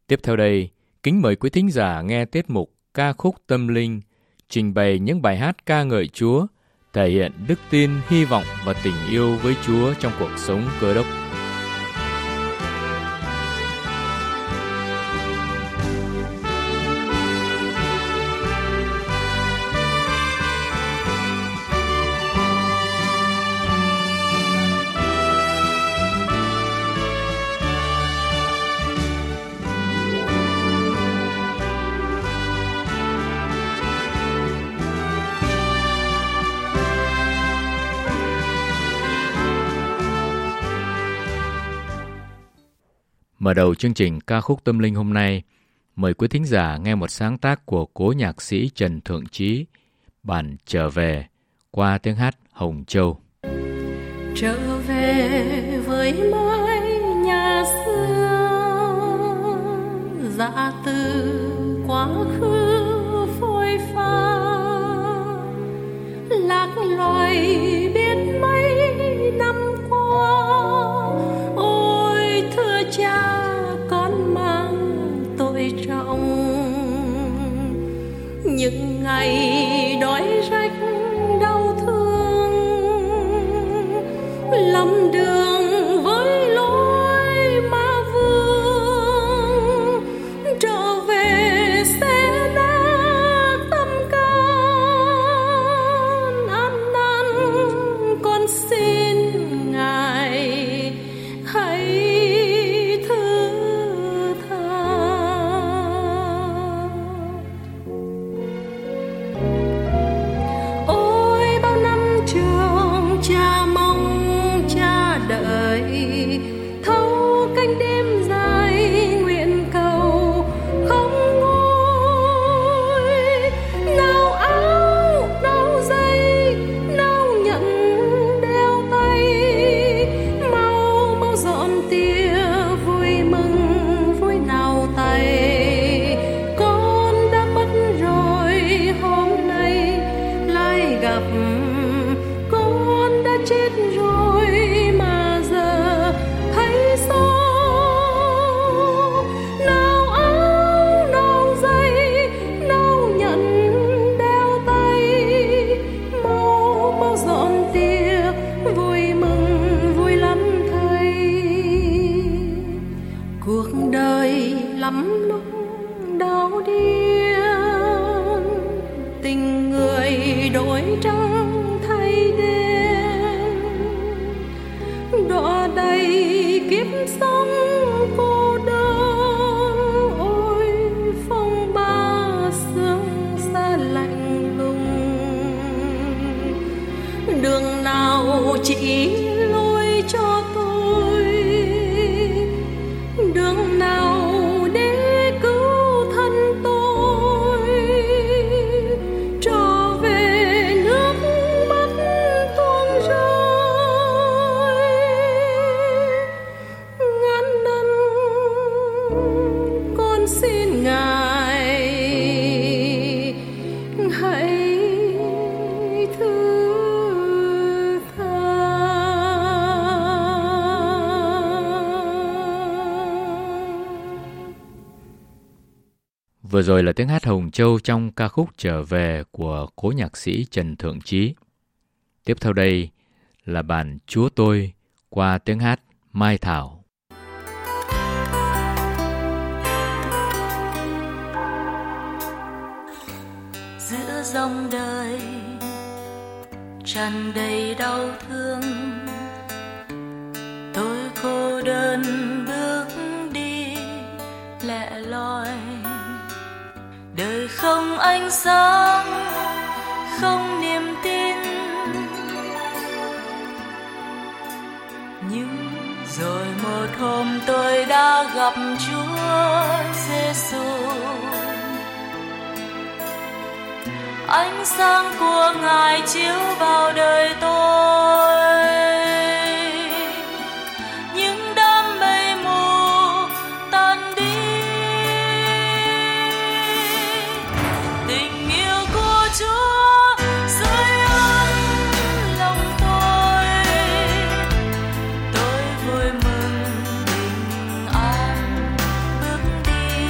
Tiếp theo đây, kính mời quý thính giả nghe tiết mục Ca khúc tâm linh, trình bày những bài hát ca ngợi Chúa, thể hiện đức tin, hy vọng và tình yêu với Chúa trong cuộc sống Cơ Đốc. Mở đầu chương trình Ca khúc tâm linh hôm nay, mời quý thính giả nghe một sáng tác của cố nhạc sĩ Trần Thượng Chí, bản Trở Về, qua tiếng hát Hồng Châu. Trở về với mái nhà xưa, dạ từ quá khứ phôi pha, lạc loài biết mấy năm qua. Ôi thưa cha, con mang tội trọng những ngày đói rách đau thương, lầm đường với lối ma vương. Trở về sẽ nát tâm can, ăn năn con xin Ngài hãy thứ tha. Ôi bao năm trường cha mong cha đợi, thâu canh đêm dài nguyện cầu không nguôi. Nào áo nào giày nào nhận đeo tay, mau mau dọn tia vui mừng vui nào tay. Con đã mất rồi hôm nay lại gặp, con đã chết rồi mà giờ thấy sao. Nào áo nào giày nào nhận đeo tay, mau mau dọn tia vui mừng vui lắm thay. Cuộc đời lắm lúc đau điên, tình người đổi trắng thay đen, đọa đầy kiếp sống cô đơn. Ôi phong ba sương xa lạnh lùng, đường nào chỉ lối cho tôi, đường nào để cứu thân tôi. Trở về nước mắt tuôn rơi, ngàn năm con xin Ngài hãy thứ tha. Vừa rồi là tiếng hát Hồng Châu trong ca khúc Trở Về của cố nhạc sĩ Trần Thượng Chí. Tiếp theo đây là bản Chúa Tôi qua tiếng hát Mai Thảo. Giữa dòng đời tràn đầy đau thương, tôi cô đơn bước đi lẻ loi. Đời không ánh sáng, không niềm tin, nhưng rồi một hôm tôi đã gặp Chúa Giêsu. Ánh sáng của Ngài chiếu vào đời tôi, những đám mây mù tan đi. Tình yêu của Chúa sưởi ấm lòng tôi vui mừng bình an bước đi.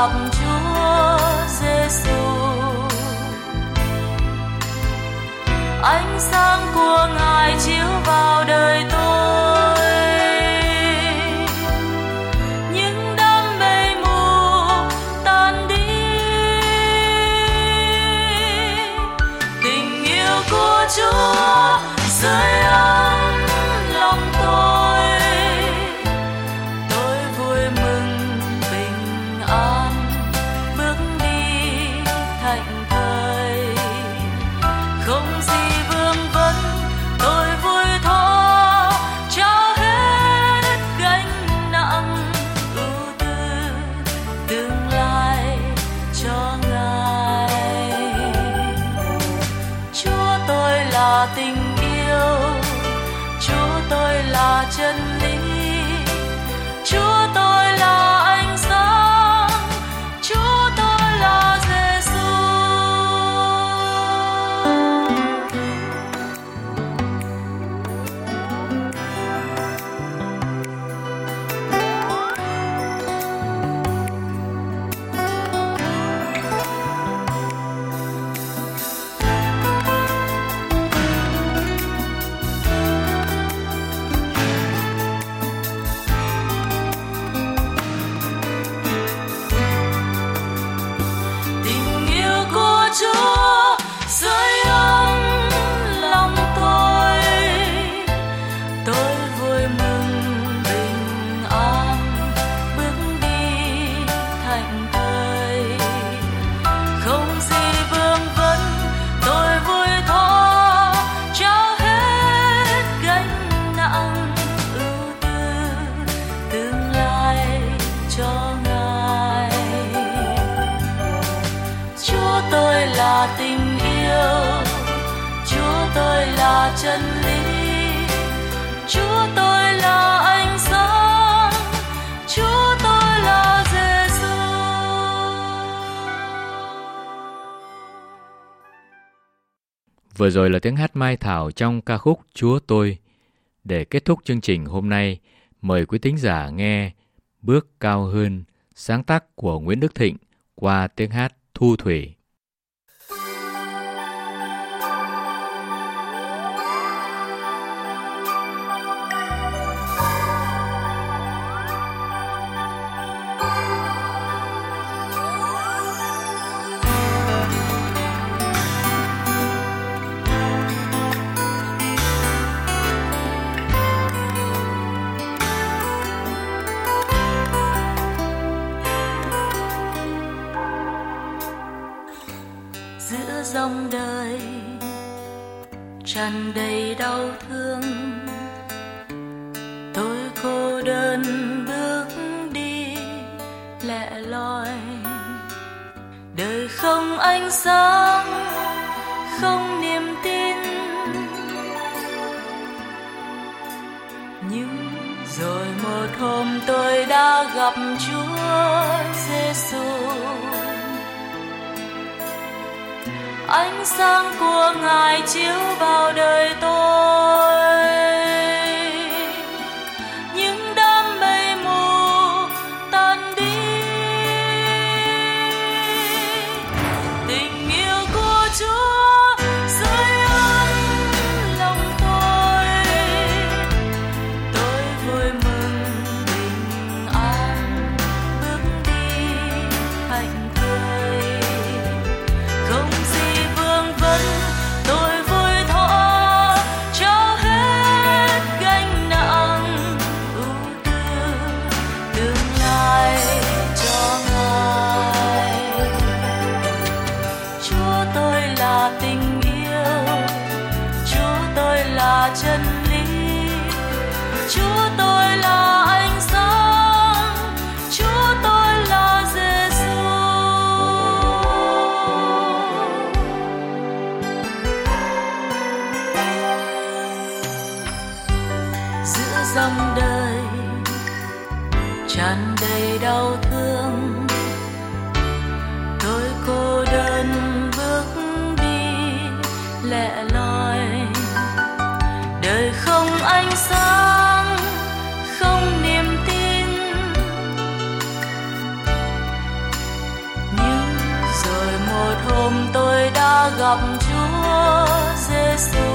gặp Chúa Giêsu. Ánh sáng của Ngài chiếu vào đời tôi, những đám mây mù tan đi. Tình yêu của Chúa sưởi ấm lòng tôi vui mừng bình an bước đi thảnh thơi. Không gì vương vấn, tôi vui thó trao hết gánh nặng ưu tư tương lai cho Ngài. Chúa tôi là tình yêu, Chúa tôi là chân lý, Chúa tôi là ánh sáng, Chúa tôi là Giêsu. Chúa sưởi ấm lòng tôi vui mừng bình an bước đi thảnh thơi. Không gì vương vấn, tôi vui thó trao hết gánh nặng ưu tư tương lai cho Ngài. Chúa tôi là tình yêu, Chúa tôi là chân lý, Chúa tôi là ánh sáng, Chúa tôi là Giêsu. Vừa rồi là tiếng hát Mai Thảo trong ca khúc Chúa Tôi. Để kết thúc chương trình hôm nay, mời quý thính giả nghe Bước Cao Hơn, sáng tác của Nguyễn Đức Thịnh qua tiếng hát Thu Thủy. Giữa dòng đời tràn đầy đau thương, tôi cô đơn bước đi lẻ loi. Đời không ánh sáng, không niềm tin, nhưng rồi một hôm tôi đã gặp Chúa Giêsu. Ánh sáng của Ngài chiếu vào đời tôi, những đám mây mù tan đi. Tình yêu của Chúa sưởi ấm lòng tôi vui mừng bình an bước đi hạnh thơi. Không gì vương vấn, tôi vui thó trao hết hôm tôi đã gặp Chúa Giêsu.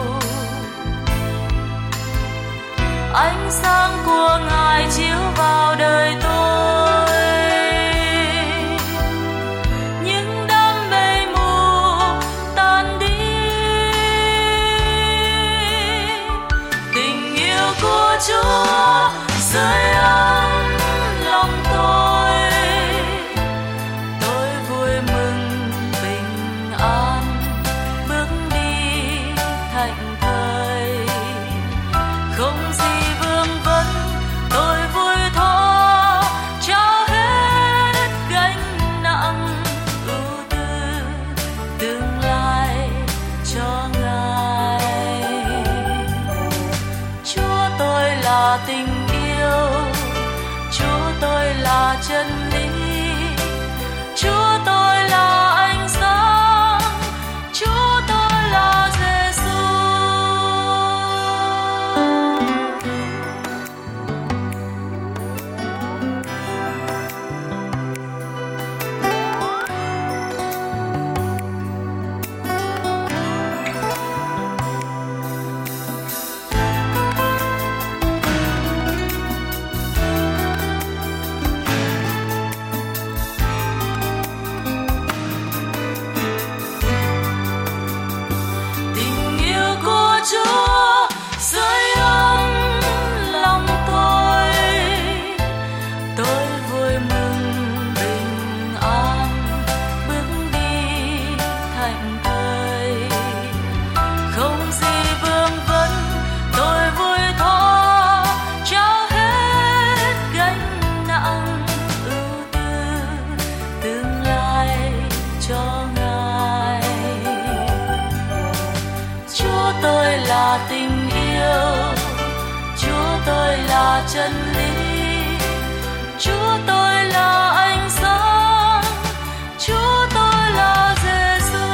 Ánh sáng của Ngài chiếu vào đời tôi, những đám mây mù tan đi. Tình yêu của Chúa sưởi ấm lòng tôi vui mừng bình an bước đi thảnh thơi. Không gì vương vấn, tôi vui thó trao hết gánh nặng ưu tư tương lai cho Ngài. Chúa tôi là tình yêu, Chúa tôi là chân lý, Chúa tôi là ánh sáng, Chúa tôi là Giêsu. Chúa sưởi ấm lòng tôi vui mừng bình an bước đi thảnh thơi. Không gì vương vấn, tôi vui thó trao hết gánh nặng ưu tư tương lai cho Ngài. Chúa tôi là tình yêu, Chúa tôi là chân lý, Chúa tôi là ánh sáng, Chúa tôi là Giêsu.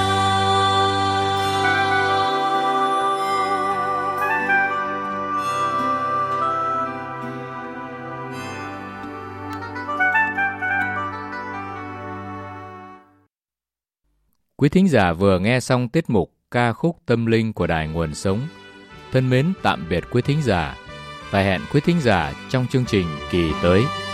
Quý thính giả vừa nghe xong tiết mục ca khúc tâm linh của Đài Nguồn Sống. Thân mến tạm biệt quý thính giả và hẹn quý thính giả trong chương trình kỳ tới.